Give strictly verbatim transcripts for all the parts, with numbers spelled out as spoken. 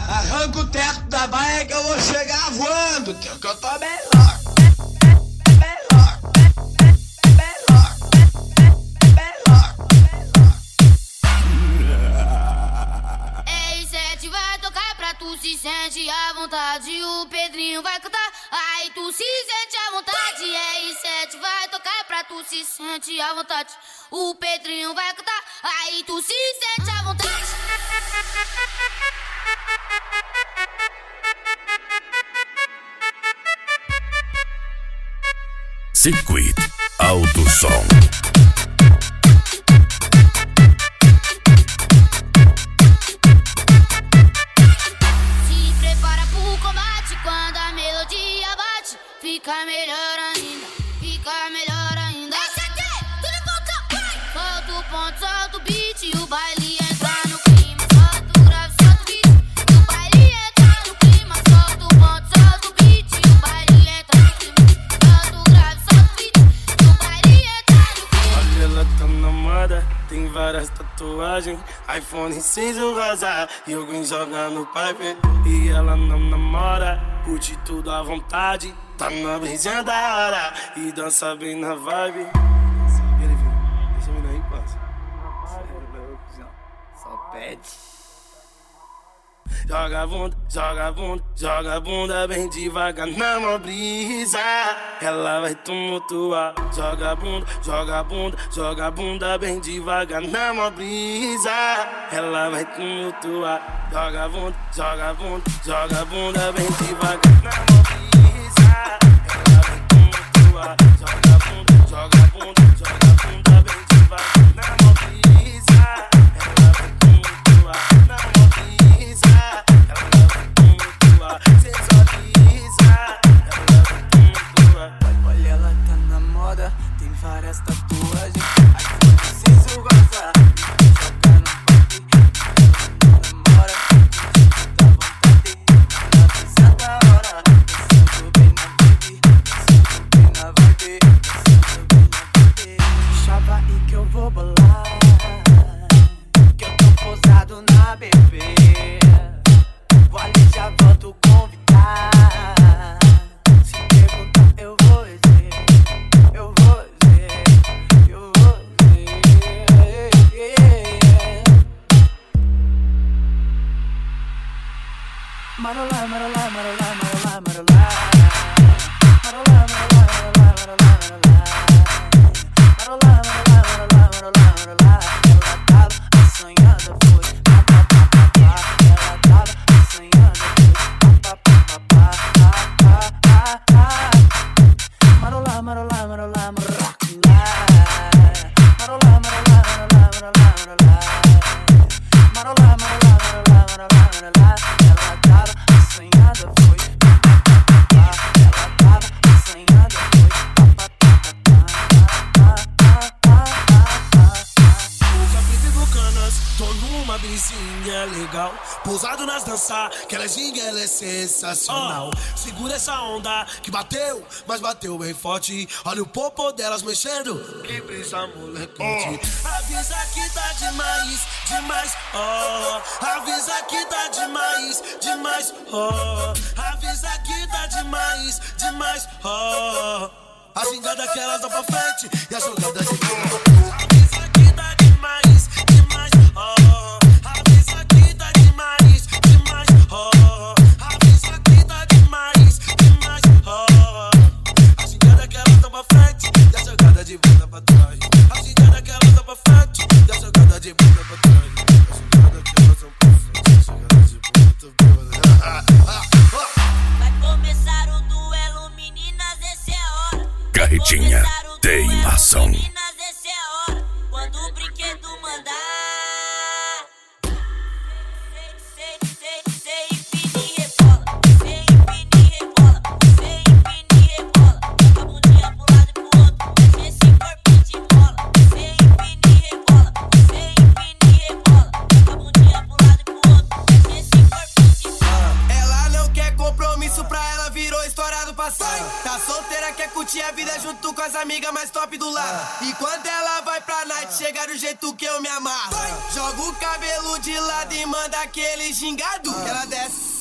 Arranca o teto da baia que eu vou chegar voando, que eu tô melhor. Melhor. Melhor. Melhor. R sete vai tocar pra tu se sente à vontade. O Pedrinho vai cantar, aí tu se sente à vontade. R sete vai tocar pra tu se sente à vontade. O Pedrinho vai cantar, aí tu se sente à vontade. Circuit Alto Som. Se prepara pro combate, quando a melodia bate, fica melhor ainda, fica melhor ainda. Esse aqui, tudo volta, vai! Solta o ponto, solta o beat, e o baile entra no clima. Solta o grave, solta o beat, e o baile entra no clima. Solta o ponto, solta o beat, e o baile entra no clima. Solta o grave, solta o beat, e o baile entra no clima. Olha, ela tá na moda, tem várias tatuagens, iPhone cinza rosa, e alguém joga no pipe. E ela não namora, curte tudo à vontade, tá na brisinha da hora e dança bem na vibe. E ele vem, deixa eu aí, passa. Só pede. Joga a bunda, joga a bunda, joga a bunda bem devagar na mó brisa. Ela vai tumultuar. Joga a bunda, joga a bunda, joga a bunda bem devagar na mó brisa. Ela vai tumultuar. Joga a bunda, joga a bunda, joga a bunda bem devagar na mó brisa. Ela vai tumultuar. Joga a bunda, joga a bunda, joga a bunda bem devagar na mó brisa. Ela vai tumultuar na mó brisa. Ela vai tumultuar, sensualiza. Ela vai tumultuar. Olha, ela tá na moda, tem várias tatuagens, iPhone cinza rosa, joga no parque. Ela não namora, dá vontade, na brisa da hora. Dançando bem na vibe, dançando bem na vibe, dançando bem na vibe. Chava aí que eu vou bolar, que eu tô posado na B B. Vale, já volto convidar. Se perguntar, eu vou dizer, eu vou dizer, eu vou dizer. Marolá, marolá, marolá, marolá, marolá. Marolá, marolá, marolá, marolá, marolá. Marolá, marolá, marolá, marolá, marolá. Ela tava assanhada, foi. Ela tava assanhada, foi. Marolá, marolá, marolá, marolá. Marolá, marolá, marolá, marolá, marolá. Marolá, marolá, marolá, marolá, marolá. Ela tava assanhada, foi. Ela tava assanhada, foi. Já vive do canas, tô numa brisinha legal. Pousado nas danças, que ela é ginga, ela é sensacional. Oh. Segura essa onda que bateu, mas bateu bem forte. Olha o popô delas mexendo, que brisa molecote. Oh. Avisa que tá demais, demais, oh. Avisa que tá demais, demais, oh. Avisa que tá demais, demais, oh. A gingada que elas dão pra frente e a jogada de boa. Avisa que tá demais, demais, oh. Avisa que tá demais, demais, oh. Avisa que tá demais, demais, oh. A gingada que elas dão pra frente e a jogada de volta pra trás. A gingada que elas dão pra frente e a jogada de volta pra trás. A gingada que elas dão pra frente e a jogada de volta pra trás. Vai começar o duelo, meninas, esse é a hora. Carretinha Teimação. Meninas, esse é a hora. curtir a vida junto com as amigas mais top do lado. E quando ela vai pra night, chega do jeito que eu me amarro. Joga o cabelo de lado e manda aquele gingado. Ela desce.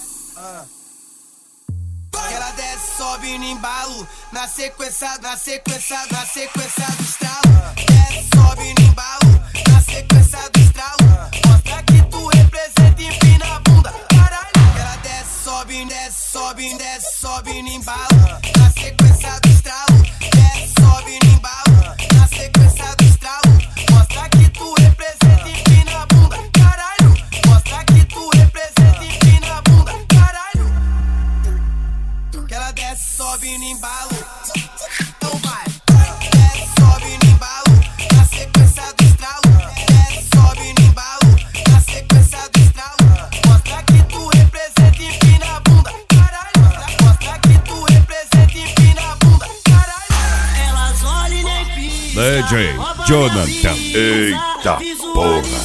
Ela desce, sobe no embalo. Na sequência, na sequência, na sequência do estralo. Desce, sobe no embalo. Na sequência do estralo. Mostra que tu representa e empina a bunda. Caralho. Ela desce, sobe, desce, sobe, desce, sobe no embalo. Na sequência do estralo. Desce, sobe no embalo. Na sequência do estralo. Mostra que tu representa e empina a bunda. Caralho. Mostra que tu representa e empina a bunda. Caralho. Que ela desce, sobe no embalo. Então vai. Desce, sobe no embalo. Na sequência do estralo. Desce, sobe no embalo. Na sequência do estralo. Mostra que tu representa e empina a bunda. Caralho. Mostra que tu representa e empina a bunda. Caralho. Elas olham e nem pisam. D J Jonathan. Eita porra.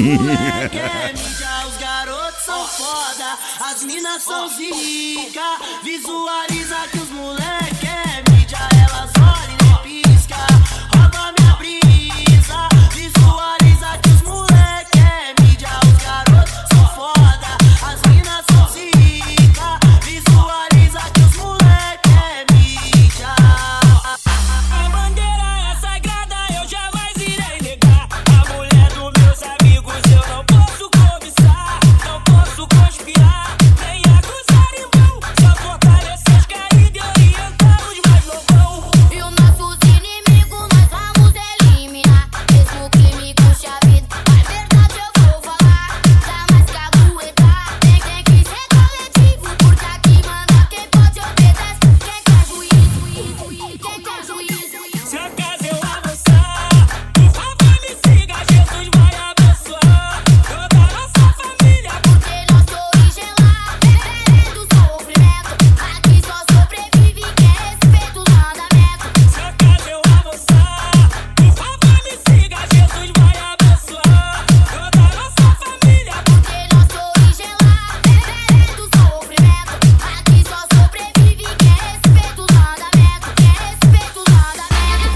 Os garotos são foda, as minas são zica. Visualiza que os moleque é mídia. Elas olham e nem pisca, rouba minha brisa. Visualiza que os moleque é mídia. Os garotos são foda, as minas são zica. Visualiza que os moleque é mídia. A bandeira é sagrada, eu jamais irei negar. A mulher dos meus amigos eu não posso cobiçar, não posso conspirar, nem acusar em vão. Só fortalecer os caídos e orientar os mais loucão. E os nossos inimigos nós vamos eliminar. Mesmo que me custe a vida, a verdade eu vou falar. Jamais que aguentar, nem tem que ser coletivo. Porque aqui manda quem pode obedece. Quem quer juízo, quem quer juízo. Se acaso eu avançar, por favor me siga, Jesus vai abençoar toda a nossa família. Porque nossa origem lá é do sofrimento. Aqui só sobrevive quem respeita os mandamentos. Se acaso eu avançar, por favor me siga, Jesus vai abençoar toda a nossa família. Porque nossa origem lá é do sofrimento. Aqui só sobrevive quem respeita os mandamentos. Quem respeita os mandamentos.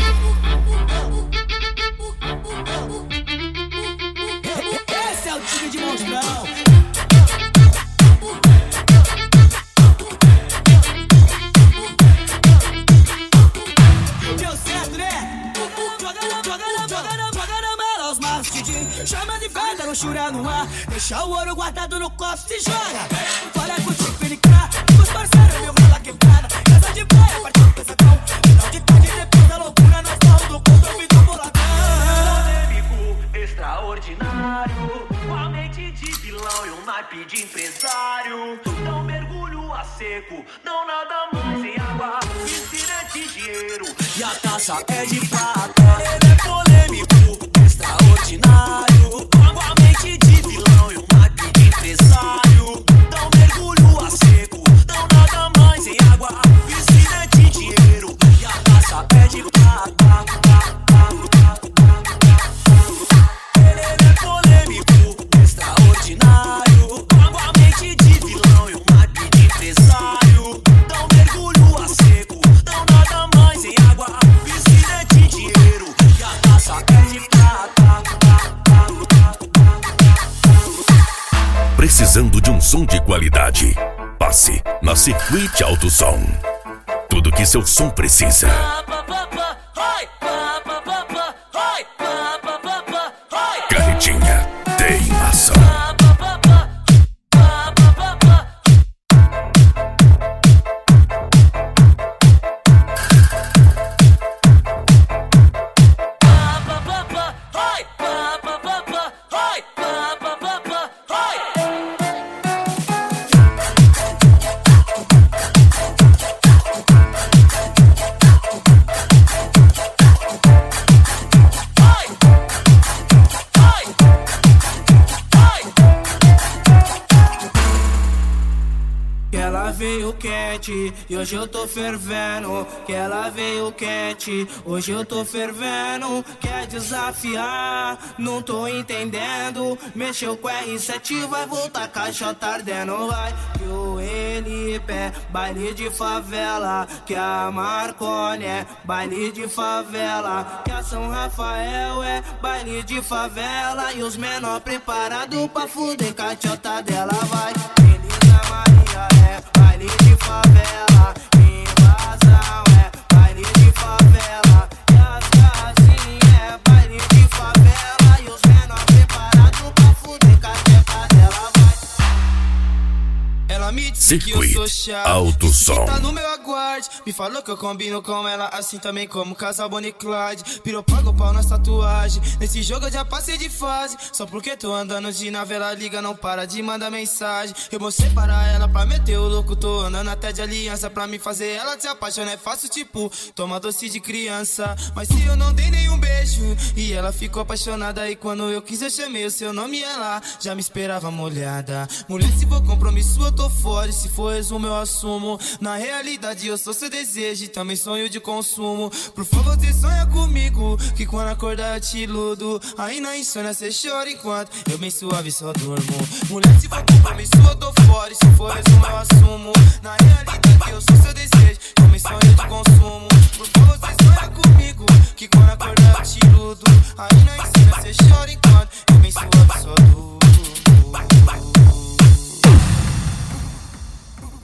Esse é o time de monstrão. Deu certo, né? Jogando, jogando, jogando, jogando mela aos maços, Didi. Chama de festa, luxúria no ar. Deixa o ouro guardado no cofre, se joga. Fora contigo, pelicar. Os parceiros, meu rola quebrada. Casa de praia, partiu pesadão. Final de tarde, depois da loucura, nós falamos do ponto, eu vi do boladão. Polêmico, extraordinário. Com a mente de vilão e um naipe de empresário. Não mergulho a seco, não nada mais em água. Piscina é de dinheiro e a taça é de prata. Ele é polêmico, extraordinário. Com a mente de vilão e um naipe de empresário. Não mergulho a seco, não nada mais em água. Piscina é de dinheiro e a taça é de prata. Ele é polêmico, extraordinário. Com a mente de vilão e um naipe de empresário. Não mergulho a seco, não nada mais em água. Piscina é de dinheiro e a taça é de prata. Precisando de um som de qualidade? Passe na Circuit Alto Som. Tudo que seu som precisa. Carretinha Teimação. veio quente e hoje eu tô fervendo. Que ela veio quente, hoje eu tô fervendo. Quer desafiar, não tô entendendo. Mexeu com R sete, vai voltar caixota ardendo. Vai que o Elipe é baile de favela, que a Marconi é baile de favela, que a São Rafael é baile de favela. E os menor preparados pra fuder caixota dela. Vai, Elisa Maria é baile de favela, invasão é baile de favela, e as casinhas é baile de favela. E os menor preparados pra fuder caixota dela. Vai. Ela me disse que eu sou chato, Alto Som. Tá no meu aguarde, me falou que eu combino com ela, assim também como casal Bonnie e Clyde. Pirou, pago pau nas tatuagem, nesse jogo eu já passei de fase. Só porque tô andando de nave, ela liga, não para de mandar mensagem. Eu vou separar ela pra meter o louco, tô andando até de aliança. Pra me fazer ela se apaixonar é fácil, tipo, toma doce de criança. Mas se eu não dei nenhum beijo e ela ficou apaixonada, e quando eu quis eu chamei o seu nome, ela já me esperava molhada. Mulher, se for compromisso eu tô fora, e se for resumo eu assumo. Na realidade eu sou seu desejo e também sonho de consumo. Por favor, você sonha comigo, que quando acordar eu te iludo. Aí na insônia cê chora enquanto eu bem suave só durmo. Mulher, se for compromisso eu tô fora, e se for resumo eu assumo. Na realidade eu sou seu desejo, também sonho de consumo. Por favor, você sonha comigo, que quando acordar eu te iludo. Aí na